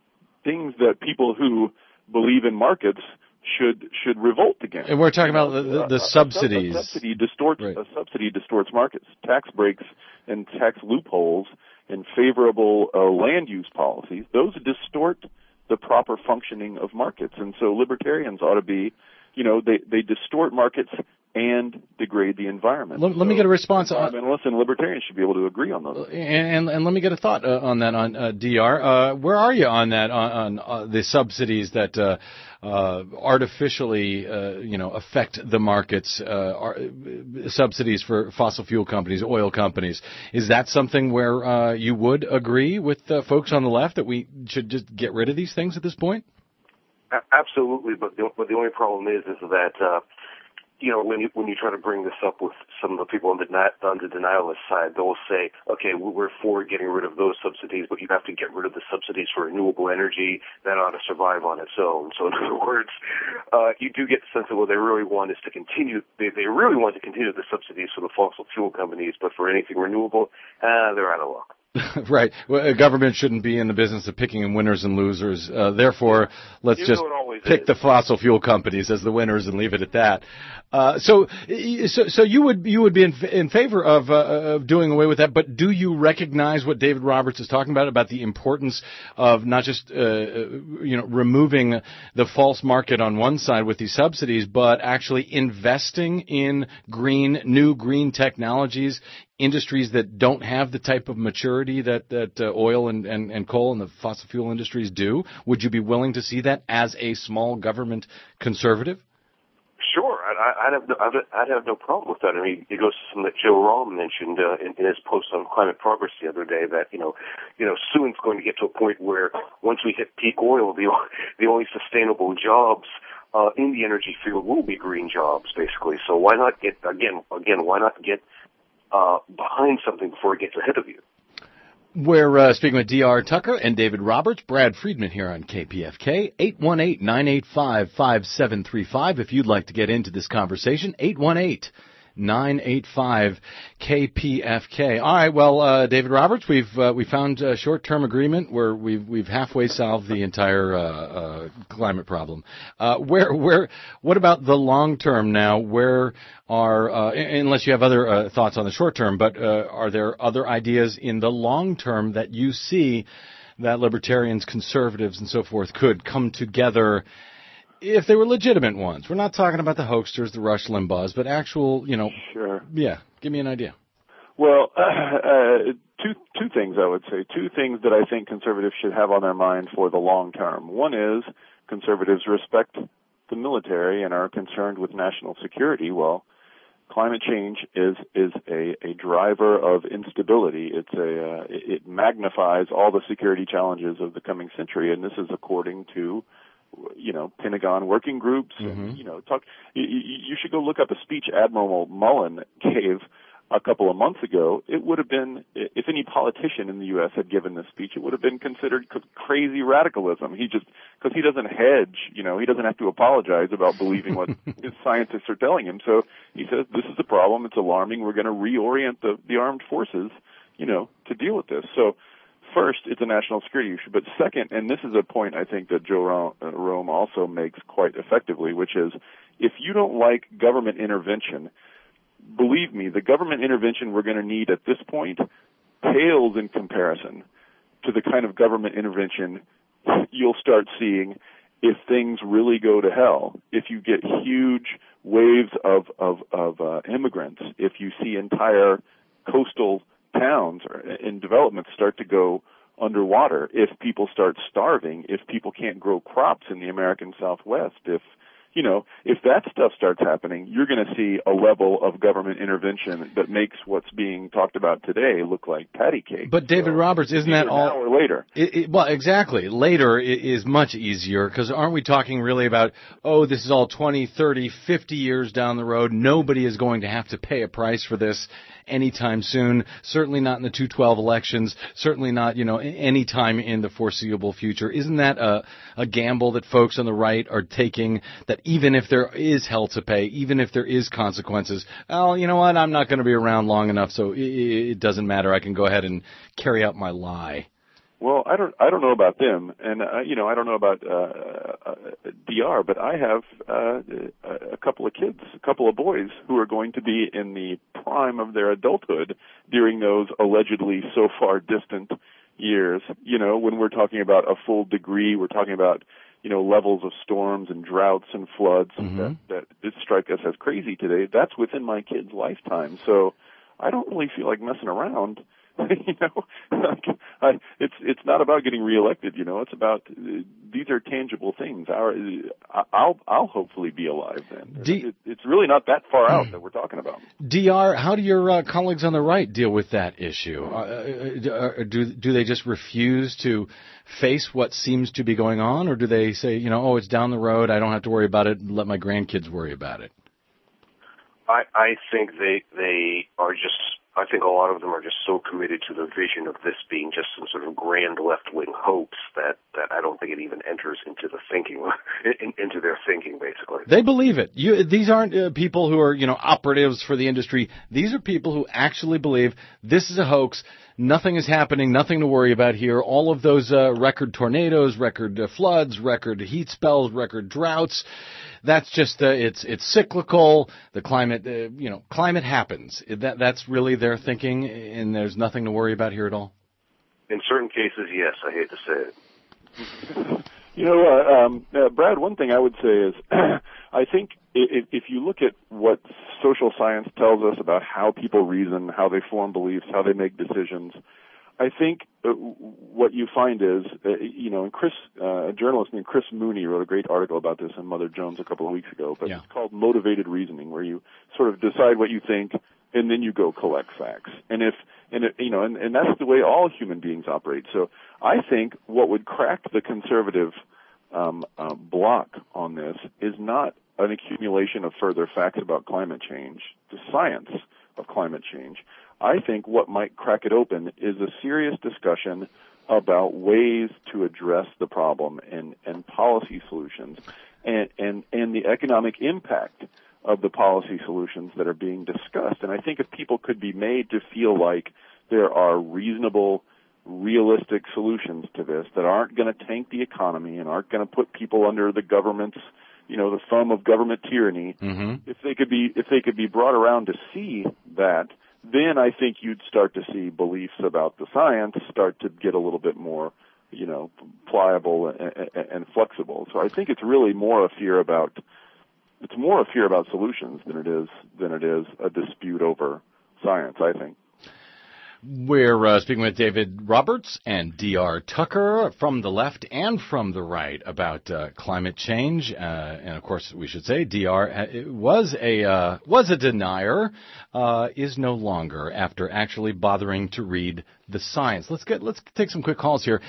people who believe in markets should revolt against. And we're talking about the subsidies. A subsidy distorts markets. Tax breaks and tax loopholes and favorable land use policies, those distort the proper functioning of markets. And so libertarians ought to be, they distort markets and degrade the environment. Let me get a response. Environmentalists and libertarians should be able to agree on those. And let me get a thought on that on DR. Where are you on that, on the subsidies that artificially, affect the markets, subsidies for fossil fuel companies, oil companies? Is that something where you would agree with folks on the left that we should just get rid of these things at this point? Absolutely, but the only problem is that when you try to bring this up with some of the people on the denialist side, they'll say, okay, we're for getting rid of those subsidies, but you have to get rid of the subsidies for renewable energy. That ought to survive on its own. So in other words, you do get the sense that what they really want is to continue. They really want to continue the subsidies for the fossil fuel companies, but for anything renewable, they're out of luck. Right. Well, government shouldn't be in the business of picking winners and losers. Therefore, let's just pick the fossil fuel companies as the winners and leave it at that. So you would be in favor of doing away with that. But do you recognize what David Roberts is talking about the importance of not just removing the false market on one side with these subsidies, but actually investing in new green technologies, industries that don't have the type of maturity that oil and coal and the fossil fuel industries do? Would you be willing to see that as a small government conservative? Sure, I'd have no problem with that. I mean, it goes to something that Joe Rahm mentioned in his post on Climate Progress the other day. That soon it's going to get to a point where once we hit peak oil, the only sustainable jobs in the energy field will be green jobs, basically. So why not get why not get behind something before it gets ahead of you? We're speaking with D.R. Tucker and David Roberts. Brad Friedman here on KPFK, 818-985-5735. If you'd like to get into this conversation, 888-985-KPFK. All right, well, David Roberts, we found a short-term agreement where we've halfway solved the entire climate problem. What about the long term now? Where are, unless you have other thoughts on the short term, but are there other ideas in the long term that you see that libertarians, conservatives, and so forth could come together if they were legitimate ones? We're not talking about the hoaxers, the Rush Limbaughs, but actual, Sure. Yeah, give me an idea. Well, two things I would say. Two things that I think conservatives should have on their mind for the long term. One is conservatives respect the military and are concerned with national security. Well, climate change is a driver of instability. It magnifies all the security challenges of the coming century, and this is according to Pentagon working groups. Mm-hmm. And, you should go look up a speech Admiral Mullen gave a couple of months ago. It would have been, if any politician in the U.S. had given this speech, it would have been considered crazy radicalism. Because he doesn't hedge, he doesn't have to apologize about believing what his scientists are telling him. So he says, this is a problem, it's alarming, we're going to reorient the armed forces, to deal with this. So first, it's a national security issue. But second, and this is a point I think that Joe Rome also makes quite effectively, which is, if you don't like government intervention, believe me, the government intervention we're going to need at this point pales in comparison to the kind of government intervention you'll start seeing if things really go to hell, if you get huge waves of immigrants, if you see entire coastal towns and developments start to go underwater, if people start starving, if people can't grow crops in the American Southwest, if that stuff starts happening, you're going to see a level of government intervention that makes what's being talked about today look like patty cake. But David Roberts, isn't that all? Now or later? Well, exactly. Later is much easier, because aren't we talking really about, this is all 20, 30, 50 years down the road. Nobody is going to have to pay a price for this anytime soon. Certainly not in the 2012 elections. Certainly not, any time in the foreseeable future. Isn't that a gamble that folks on the right are taking, that even if there is hell to pay, even if there is consequences, well, you know what, I'm not going to be around long enough, so it doesn't matter. I can go ahead and carry out my lie. Well, I don't know about them, and I don't know about DR, but I have a couple of kids, a couple of boys who are going to be in the prime of their adulthood during those allegedly so far distant years. When we're talking about a full degree, we're talking about levels of storms and droughts and floods that strike us as crazy today. That's within my kids' lifetime, so I don't really feel like messing around. It's not about getting reelected. It's about these are tangible things. I'll hopefully be alive then. It's really not that far out that we're talking about. DR, how do your colleagues on the right deal with that issue? Do they just refuse to face what seems to be going on, or do they say, it's down the road, I don't have to worry about it, let my grandkids worry about it? I think they are just. I think a lot of them are just so committed to the vision of this being just some sort of grand left-wing hoax that I don't think it even enters into the thinking, into their thinking, basically. They believe it. These aren't people who are, operatives for the industry. These are people who actually believe this is a hoax. Nothing is happening, nothing to worry about here. All of those record tornadoes, record floods, record heat spells, record droughts, that's just, it's cyclical. The climate, climate happens. That's really their thinking, and there's nothing to worry about here at all? In certain cases, yes, I hate to say it. Brad, one thing I would say is I think if you look at what social science tells us about how people reason, how they form beliefs, how they make decisions, I think what you find is, and a journalist named Chris Mooney wrote a great article about this in Mother Jones a couple of weeks ago, but It's called motivated reasoning, where you sort of decide what you think and then you go collect facts. And that's the way all human beings operate. So I think what would crack the conservative block on this is not an accumulation of further facts about climate change, the science of climate change. I think what might crack it open is a serious discussion about ways to address the problem and policy solutions and the economic impact of the policy solutions that are being discussed. And I think if people could be made to feel like there are reasonable, realistic solutions to this that aren't going to tank the economy and aren't going to put people under the government's, the thumb of government tyranny, if they could be brought around to see that, then I think you'd start to see beliefs about the science start to get a little bit more, pliable and flexible. So I think it's really more a fear about solutions than it is a dispute over science, I think. We're speaking with David Roberts and D.R. Tucker from the left and from the right about climate change. And of course, we should say D.R. was a denier, is no longer after actually bothering to read the science. Let's take some quick calls here.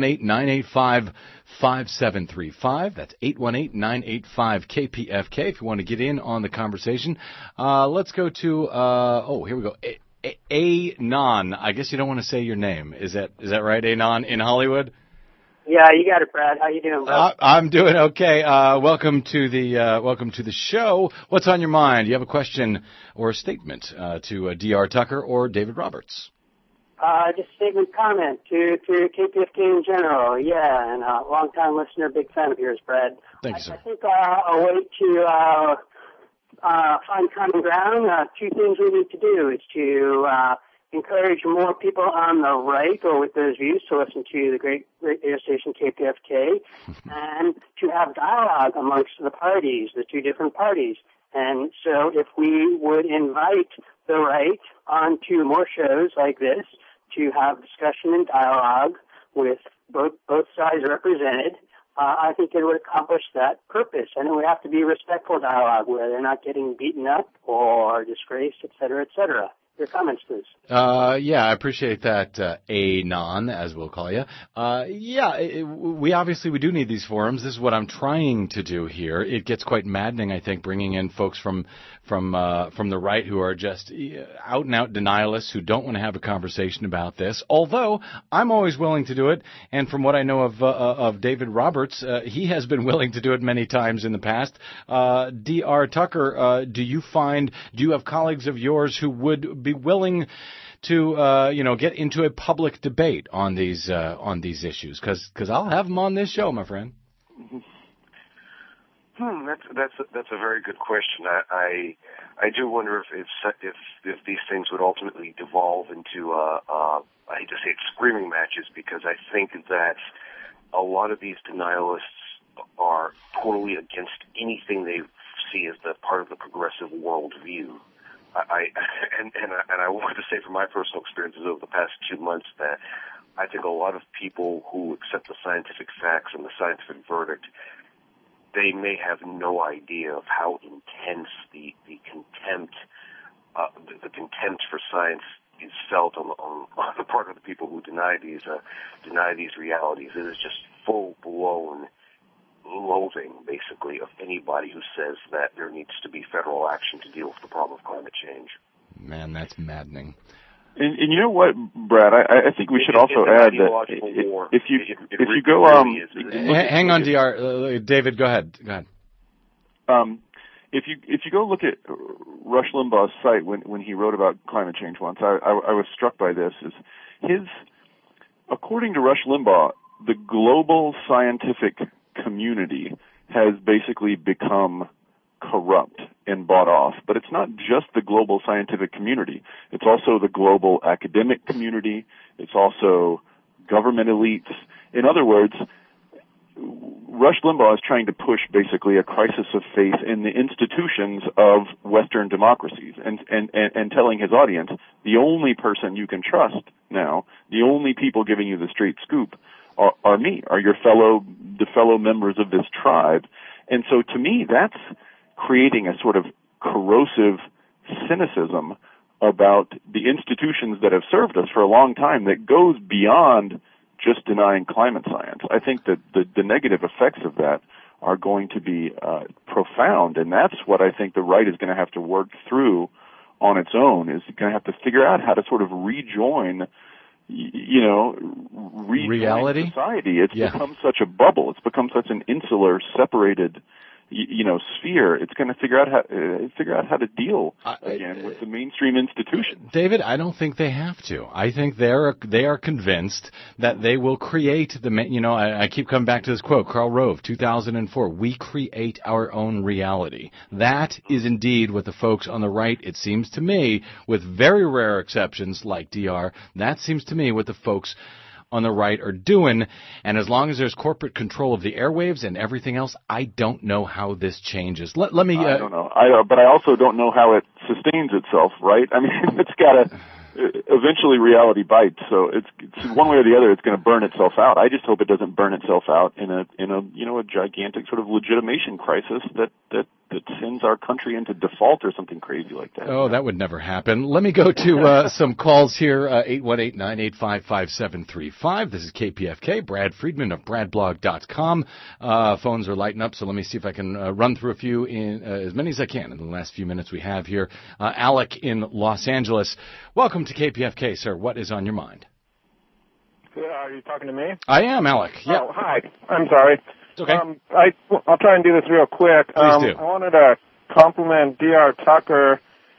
818-985-5735. That's 818-985-KPFK if you want to get in on the conversation. Let's go to here we go. Anon. I guess you don't want to say your name. Is that right, Anon in Hollywood? Yeah, you got it, Brad. How you doing, bud? I'm doing okay. Welcome to the show. What's on your mind? Do you have a question or a statement to D.R. Tucker or David Roberts? Just a statement, comment to KPFK in general. Yeah, and long-time listener, big fan of yours, Brad. Thank you, sir. I think a way to find common ground, two things we need to do is to encourage more people on the right or with those views to listen to the great radio station KPFK and to have dialogue amongst the parties, the two different parties. And so if we would invite the right onto more shows like this to have discussion and dialogue with both sides represented, I think it would accomplish that purpose. And it would have to be respectful dialogue where they're not getting beaten up or disgraced, et cetera, et cetera. Your comments, please. Yeah, I appreciate that, Anon, as we'll call you. We obviously do need these forums. This is what I'm trying to do here. It gets quite maddening, I think, bringing in folks from the right who are just out and out denialists who don't want to have a conversation about this. Although I'm always willing to do it, and from what I know of David Roberts, he has been willing to do it many times in the past. D.R. Tucker, do you have colleagues of yours who would be willing to get into a public debate on these issues? Because I'll have them on this show, my friend. That's a very good question. I do wonder if these things would ultimately devolve into I hate to say it, screaming matches, because I think that a lot of these denialists are totally against anything they see as the part of the progressive worldview. I want to say from my personal experiences over the past 2 months that I think a lot of people who accept the scientific facts and the scientific verdict, they may have no idea of how intense the contempt for science is felt on the part of the people who deny these realities. It is just full-blown loathing, basically, of anybody who says that there needs to be federal action to deal with the problem of climate change. Man, that's maddening. And you know what, Brad? I think we should also add that if you go hang on, DR. David, go ahead. If you go look at Rush Limbaugh's site when he wrote about climate change once, I was struck by this. According to Rush Limbaugh, the global scientific community has basically become corrupt and bought off. But it's not just the global scientific community. It's also the global academic community. It's also government elites. In other words, Rush Limbaugh is trying to push basically a crisis of faith in the institutions of Western democracies and telling his audience, the only person you can trust now, the only people giving you the straight scoop are me, are the fellow members of this tribe. And so to me, that's creating a sort of corrosive cynicism about the institutions that have served us for a long time that goes beyond just denying climate science. I think that the negative effects of that are going to be profound, and that's what I think the right is going to have to work through on its own, is going to have to figure out how to sort of rejoin reality, society. It's become such a bubble. It's become such an insular, separated, sphere, it's going to figure out how to deal again with the mainstream institution. David, I don't think they have to. I think they are convinced that they will create I keep coming back to this quote, Karl Rove, 2004. We create our own reality. That is indeed what the folks on the right, it seems to me, with very rare exceptions like DR, that seems to me what the folks on the right are doing, and as long as there's corporate control of the airwaves and everything else, I don't know how this changes. Let me. I don't know. But I also don't know how it sustains itself. Right? I mean, it's got to. Eventually, reality bites. So it's one way or the other. It's going to burn itself out. I just hope it doesn't burn itself out in a gigantic sort of legitimation crisis that sends our country into default or something crazy like that. Oh, that would never happen. Let me go to some calls here. 818-985-5735. This is KPFK. Brad Friedman of BradBlog.com. Phones are lighting up, so let me see if I can run through a few in as many as I can in the last few minutes we have here. Alec in Los Angeles. Welcome to KPFK, sir. What is on your mind? Are you talking to me? I am, Alec. Yeah. Oh, hi. I'm sorry. It's okay. I'll try and do this real quick. Please do. I wanted to compliment D.R. Tucker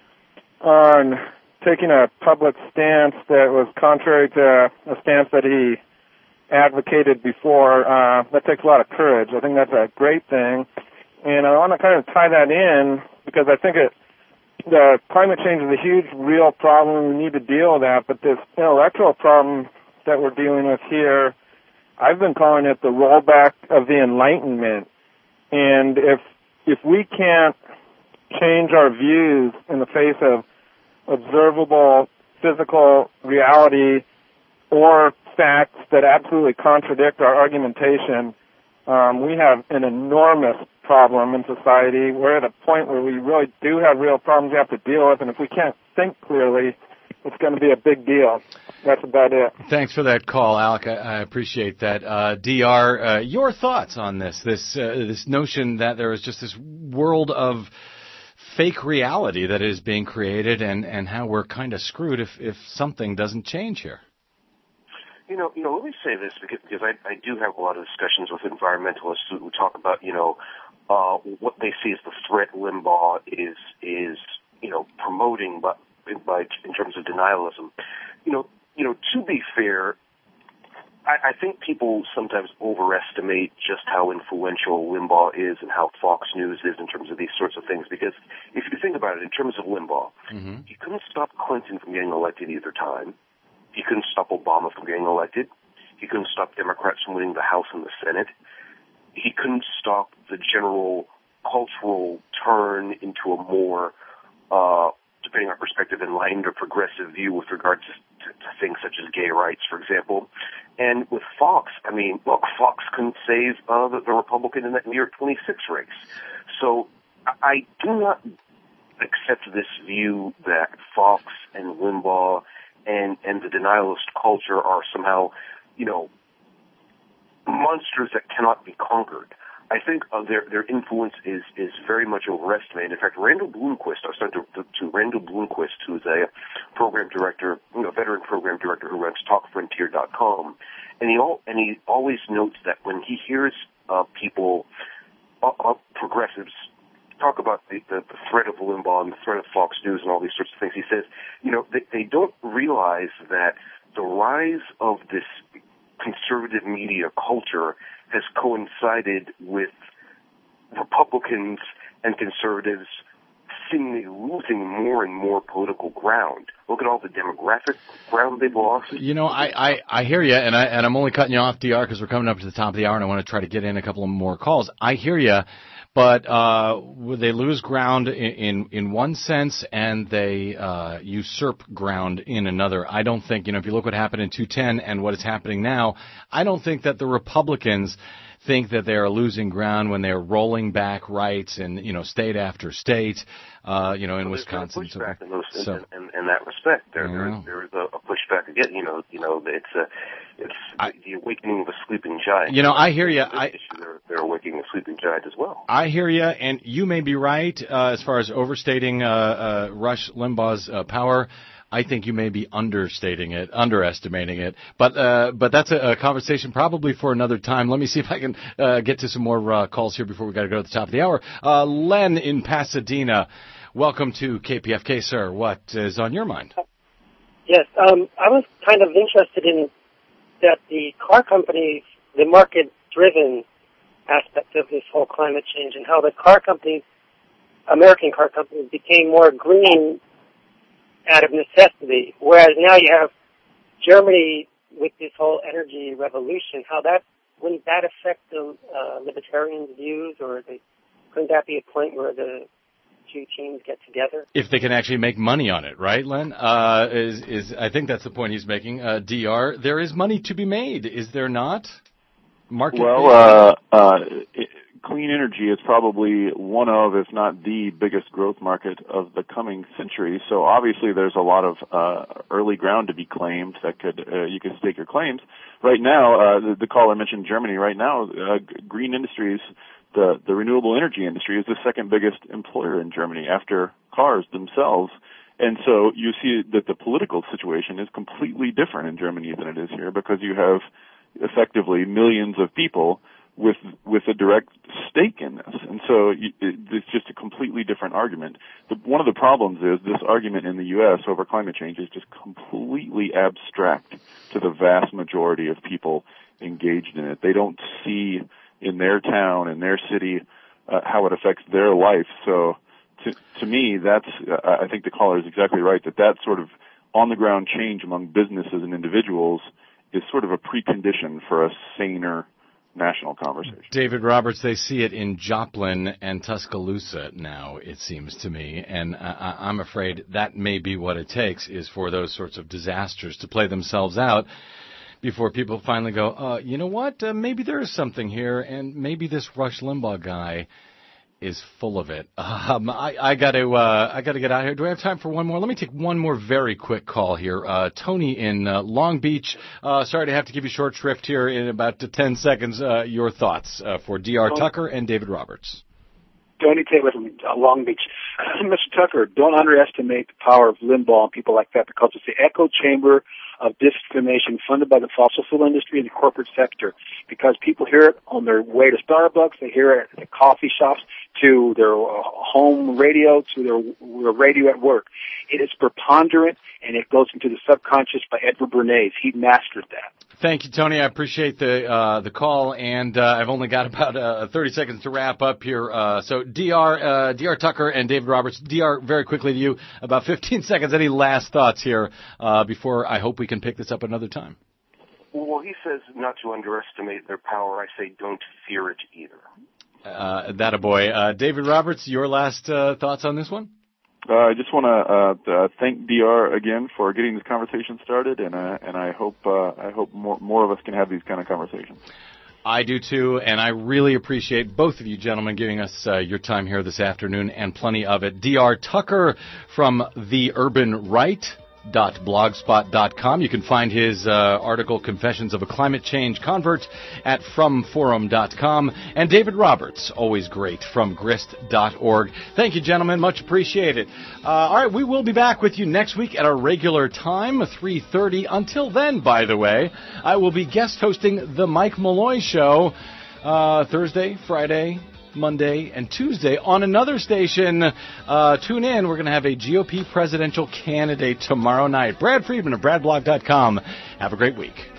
on taking a public stance that was contrary to a stance that he advocated before. That takes a lot of courage. I think that's a great thing. And I want to kind of tie that in because I think the climate change is a huge, real problem. We need to deal with that. But this intellectual problem that we're dealing with here, I've been calling it the rollback of the Enlightenment. And if we can't change our views in the face of observable physical reality or facts that absolutely contradict our argumentation, we have an enormous problem in society. We're at a point where we really do have real problems we have to deal with, and if we can't think clearly, it's going to be a big deal. That's about it. Thanks for that call, Alec. I appreciate that. DR, your thoughts on this notion that there is just this world of fake reality that is being created and how we're kind of screwed if something doesn't change here. Let me say this because I do have a lot of discussions with environmentalists who talk about, what they see as the threat Limbaugh is promoting by in terms of denialism. To be fair, I think people sometimes overestimate just how influential Limbaugh is and how Fox News is in terms of these sorts of things. Because if you think about it, in terms of Limbaugh, he couldn't stop Clinton from getting elected either time. He couldn't stop Obama from getting elected. He couldn't stop Democrats from winning the House and the Senate. He couldn't stop the general cultural turn into a more, depending on perspective, enlightened or progressive view with regard to things such as gay rights, for example. And with Fox, Fox couldn't save the Republican in that New York 26 race. So I do not accept this view that Fox and Limbaugh and the denialist culture are somehow, monsters that cannot be conquered. I think their influence is very much overestimated. In fact, Randall Bloomquist, I was talking to Randall Bloomquist, who's a program director, veteran program director who runs TalkFrontier.com, and he always notes that when he hears people, progressives, talk about the threat of Limbaugh and the threat of Fox News and all these sorts of things, he says, they don't realize that the rise of this conservative media culture has coincided with Republicans and conservatives seemingly losing more and more political ground. Look at all the demographic ground they've lost. I hear you, and I'm only cutting you off, DR, because we're coming up to the top of the hour, and I want to try to get in a couple of more calls. I hear you, but they lose ground in one sense, and they usurp ground in another. I don't think, if you look what happened in 2010 and what is happening now, I don't think that the Republicans think that they are losing ground when they're rolling back rights in, state after state, in Wisconsin. There's a pushback in that respect. There is a pushback again. It's the awakening of a sleeping giant. I hear you. They're awakening a sleeping giant as well. I hear you, and you may be right as far as overstating Rush Limbaugh's power. I think you may be underestimating it. But that's a conversation probably for another time. Let me see if I can get to some more calls here before we got to go to the top of the hour. Len in Pasadena, welcome to KPFK, sir. What is on your mind? Yes, I was kind of interested in that the car companies, the market-driven aspect of this whole climate change, and how the car companies, American car companies, became more green out of necessity, whereas now you have Germany with this whole energy revolution. Wouldn't that affect the libertarians' views, or couldn't that be a point where the two teams get together? If they can actually make money on it, right, Len? I think that's the point he's making. DR, there is money to be made, is there not? Clean energy is probably one of, if not the biggest growth market of the coming century. So obviously there's a lot of early ground to be claimed that you could stake your claims. Right now, the caller mentioned Germany. Right now, green industries, the renewable energy industry, is the second biggest employer in Germany after cars themselves. And so you see that the political situation is completely different in Germany than it is here, because you have effectively millions of people with a direct stake in this. And so it's just a completely different argument. One of the problems is this argument in the U.S. over climate change is just completely abstract to the vast majority of people engaged in it. They don't see in their town, in their city, how it affects their life. So to me, I think the caller is exactly right, that sort of on-the-ground change among businesses and individuals is sort of a precondition for a saner national conversation. David Roberts, they see it in Joplin and Tuscaloosa now, it seems to me, and I'm afraid that may be what it takes, is for those sorts of disasters to play themselves out before people finally go, you know what, maybe there is something here, and maybe this Rush Limbaugh guy is full of it. I got to get out of here. Do I have time for one more? Let me take one more very quick call here. Tony in Long Beach. Sorry to have to give you short shrift here in about 10 seconds. Your thoughts for D.R. Tucker and David Roberts. Tony Taylor from Long Beach. Mr. Tucker, don't underestimate the power of Limbaugh and people like that, because it's the echo chamber of discrimination funded by the fossil fuel industry and the corporate sector, because people hear it on their way to Starbucks, they hear it at the coffee shops, to their home radio, to their radio at work. It is preponderant, and it goes into the subconscious by Edward Bernays. He mastered that. Thank you, Tony. I appreciate the call, and I've only got about 30 seconds to wrap up here. So D.R. Tucker and David Roberts. D.R., very quickly to you, about 15 seconds. Any last thoughts here before I hope we can pick this up another time? Well, he says not to underestimate their power. I say don't fear it either. That a boy. David Roberts, your last thoughts on this one? I just want to thank DR again for getting this conversation started, and I hope more of us can have these kind of conversations. I do too, and I really appreciate both of you gentlemen giving us your time here this afternoon, and plenty of it. DR Tucker from The Urban Right. .blogspot.com. You can find his article, Confessions of a Climate Change Convert, at fromforum.com. And David Roberts, always great, from grist.org. Thank you, gentlemen. Much appreciated. All right, we will be back with you next week at our regular time, 3:30. Until then, by the way, I will be guest hosting The Mike Malloy Show Thursday, Friday, Monday, and Tuesday on another station. Tune in. We're going to have a GOP presidential candidate tomorrow night. Brad Friedman of BradBlog.com. Have a great week.